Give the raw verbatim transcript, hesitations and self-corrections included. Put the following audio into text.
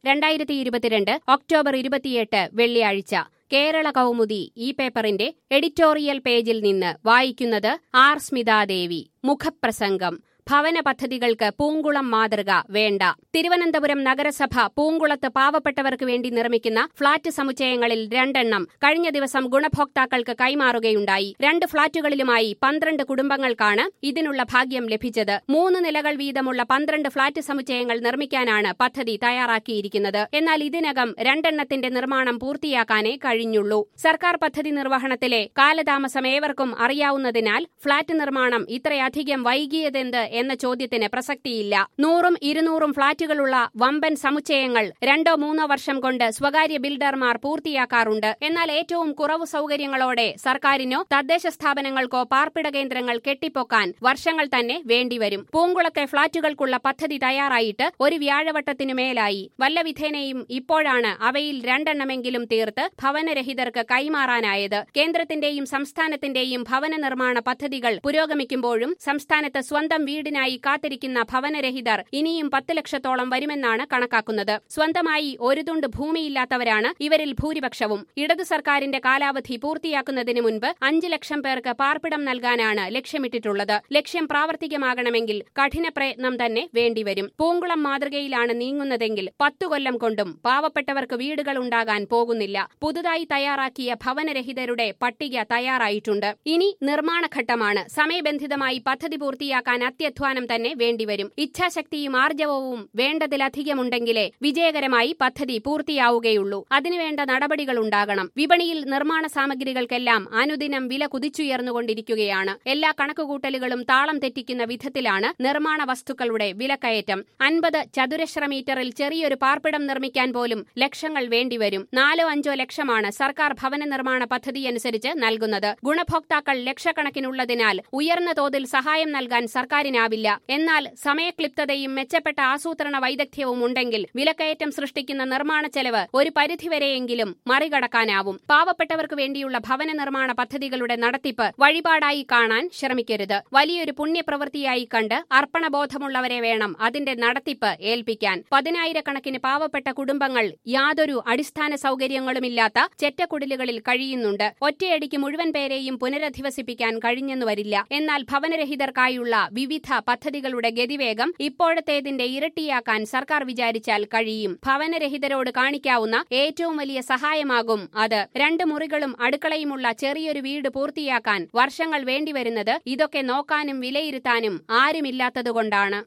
രണ്ടായിരത്തി ഇരുപത്തിരണ്ട് ഒക്ടോബർ ഇരുപത്തിയെട്ട് വെള്ളിയാഴ്ച കേരള കൗമുദി ഈ പേപ്പറിന്റെ എഡിറ്റോറിയൽ പേജിൽ നിന്ന് വായിക്കുന്നത് ആർ സ്മിതാദേവി. മുഖപ്രസംഗം. ഭവന പദ്ധതികൾക്ക് പൂങ്കുളം മാതൃക വേണ്ട. തിരുവനന്തപുരം നഗരസഭ പൂങ്കുളത്ത് പാവപ്പെട്ടവർക്ക് വേണ്ടി നിർമ്മിക്കുന്ന ഫ്ളാറ്റ് സമുച്ചയങ്ങളിൽ രണ്ടെണ്ണം കഴിഞ്ഞ ദിവസം ഗുണഭോക്താക്കൾക്ക് കൈമാറുകയുണ്ടായി. രണ്ട് ഫ്ളാറ്റുകളിലുമായി പന്ത്രണ്ട് കുടുംബങ്ങൾക്കാണ് ഇതിനുള്ള ഭാഗ്യം ലഭിച്ചത്. മൂന്ന് നിലകൾ വീതമുള്ള പന്ത്രണ്ട് ഫ്ളാറ്റ് സമുച്ചയങ്ങൾ നിർമ്മിക്കാനാണ് പദ്ധതി തയ്യാറാക്കിയിരിക്കുന്നത്. എന്നാൽ ഇതിനകം രണ്ടെണ്ണത്തിന്റെ നിർമ്മാണം പൂർത്തിയാക്കാനേ കഴിഞ്ഞുള്ളൂ. സർക്കാർ പദ്ധതി നിർവഹണത്തിലെ കാലതാമസം ഏവർക്കും അറിയാവുന്നതിനാൽ ഫ്ളാറ്റ് നിർമ്മാണം ഇത്രയധികം വൈകിയതെന്ത് എന്ന ചോദ്യത്തിന് പ്രസക്തിയില്ല. നൂറും ഇരുന്നൂറും ഫ്ളാറ്റുകളുള്ള വമ്പൻ സമുച്ചയങ്ങൾ രണ്ടോ മൂന്നോ വർഷം കൊണ്ട് സ്വകാര്യ ബിൽഡർമാർ പൂർത്തിയാക്കാറുണ്ട്. എന്നാൽ ഏറ്റവും കുറവ് സൗകര്യങ്ങളോടെ സർക്കാരിനോ തദ്ദേശ സ്ഥാപനങ്ങൾക്കോ പാർപ്പിട കേന്ദ്രങ്ങൾ കെട്ടിപ്പൊക്കാൻ വർഷങ്ങൾ തന്നെ വേണ്ടിവരും. പൂങ്കുളത്തെ ഫ്ളാറ്റുകൾക്കുള്ള പദ്ധതി തയ്യാറായിട്ട് ഒരു വ്യാഴവട്ടത്തിനുമേലായി. വല്ലവിധേനയും ഇപ്പോഴാണ് അവയിൽ രണ്ടെണ്ണമെങ്കിലും തീർത്ത് ഭവനരഹിതർക്ക് കൈമാറാനായത്. കേന്ദ്രത്തിന്റെയും സംസ്ഥാനത്തിന്റെയും ഭവന നിർമ്മാണ പദ്ധതികൾ പുരോഗമിക്കുമ്പോഴും സംസ്ഥാനത്ത് സ്വന്തം വീടിനായി കാത്തിരിക്കുന്ന ഭവനരഹിതർ ഇനിയും പത്ത് ലക്ഷത്തോളം വരുമെന്നാണ് കണക്കാക്കുന്നത്. സ്വന്തമായി ഒരു തുണ്ട് ഭൂമിയില്ലാത്തവരാണ് ഇവരിൽ ഭൂരിപക്ഷവും. ഇടതു സർക്കാരിന്റെ കാലാവധി പൂർത്തിയാക്കുന്നതിന് മുൻപ് അഞ്ച് ലക്ഷം പേർക്ക് പാർപ്പിടം നൽകാനാണ് ലക്ഷ്യമിട്ടിട്ടുള്ളത്. ലക്ഷ്യം പ്രാവർത്തികമാകണമെങ്കിൽ കഠിന പ്രയത്നം തന്നെ വേണ്ടിവരും. പൂങ്കുളം മാതൃകയിലാണ് നീങ്ങുന്നതെങ്കിൽ പത്തു കൊല്ലം കൊണ്ടും പാവപ്പെട്ടവർക്ക് വീടുകൾ ഉണ്ടാകാൻ പോകുന്നില്ല. പുതുതായി തയ്യാറാക്കിയ ഭവനരഹിതരുടെ പട്ടിക തയ്യാറായിട്ടുണ്ട്. ഇനി നിർമ്മാണഘട്ടമാണ്. സമയബന്ധിതമായി പദ്ധതി പൂർത്തിയാക്കാൻ അത്യധ്വാനം തന്നെ വേണ്ടിവരും. ഇച്ഛാശക്തിയും ആർജവവും വേണ്ടതിലധികമുണ്ടെങ്കിലേ വിജയകരമായി പദ്ധതി പൂർത്തിയാവുകയുള്ളൂ. അതിനുവേണ്ട നടപടികളുണ്ടാകണം. വിപണിയിൽ നിർമ്മാണ സാമഗ്രികൾക്കെല്ലാം അനുദിനം വില കുതിച്ചുയർന്നുകൊണ്ടിരിക്കുകയാണ്. എല്ലാ കണക്കുകൂട്ടലുകളും താളം തെറ്റിക്കുന്ന വിധത്തിലാണ് നിർമ്മാണ വസ്തുക്കളുടെ വിലക്കയറ്റം. അൻപത് ചതുരശ്ര മീറ്ററിൽ ചെറിയൊരു പാർപ്പിടം നിർമ്മിക്കാൻ പോലും ലക്ഷങ്ങൾ വേണ്ടിവരും. നാലോ അഞ്ചോ ലക്ഷമാണ് സർക്കാർ ഭവന നിർമ്മാണ പദ്ധതിയനുസരിച്ച് നൽകുന്നത്. ഗുണഭോക്താക്കൾ ലക്ഷക്കണക്കിനുള്ളതിനാൽ ഉയർന്ന തോതിൽ സഹായം നൽകാൻ സർക്കാരിനാവില്ല. എന്നാൽ സമയക്ലിപ്തതയും മെച്ചപ്പെട്ട ആസൂത്രണ വൈദഗ്ധ്യവും ഉണ്ടെങ്കിൽ വിലക്കയറ്റം സൃഷ്ടിക്കുന്ന നിർമ്മാണ ചെലവ് ഒരു പരിധിവരെയെങ്കിലും മറികടക്കാനാവും. പാവപ്പെട്ടവർക്ക് വേണ്ടിയുള്ള ഭവന നിർമ്മാണ പദ്ധതികളുടെ നടത്തിപ്പ് വഴിപാടായി കാണാൻ ശ്രമിക്കരുത്. വലിയൊരു പുണ്യപ്രവൃത്തിയായി കണ്ട് അർപ്പണബോധമുള്ളവരെ വേണം അതിന്റെ നടത്തിപ്പ് ഏൽപ്പിക്കാൻ. പതിനായിരക്കണക്കിന് പാവപ്പെട്ട കുടുംബങ്ങൾ യാതൊരു അടിസ്ഥാന സൗകര്യങ്ങളുമില്ലാത്ത ചെറ്റക്കുടിലുകളിൽ കഴിയുന്നുണ്ട്. ഒറ്റയടിക്ക് മുഴുവൻ പേരെയും പുനരധിവസിപ്പിക്കാൻ കഴിഞ്ഞെന്നു വരില്ല. എന്നാൽ ഭവനരഹിതർക്കായുള്ള വിവിധ പദ്ധതികളുടെ ഗതിവേഗം ഇപ്പോഴത്തേതിന്റെ ഇരട്ടിയാക്കാൻ സർക്കാർ വിചാരിച്ചാൽ കഴിയും. ഭവനരഹിതരോട് കാണിക്കാവുന്ന ഏറ്റവും വലിയ സഹായമാകും അത്. രണ്ട് മുറികളും അടുക്കളയുമുള്ള ചെറിയൊരു വീട് പൂർത്തിയാക്കാൻ വർഷങ്ങൾ വേണ്ടിവരുന്നത് ഇതൊക്കെ നോക്കാനും വിലയിരുത്താനും ആരുമില്ലാത്തതുകൊണ്ടാണ്.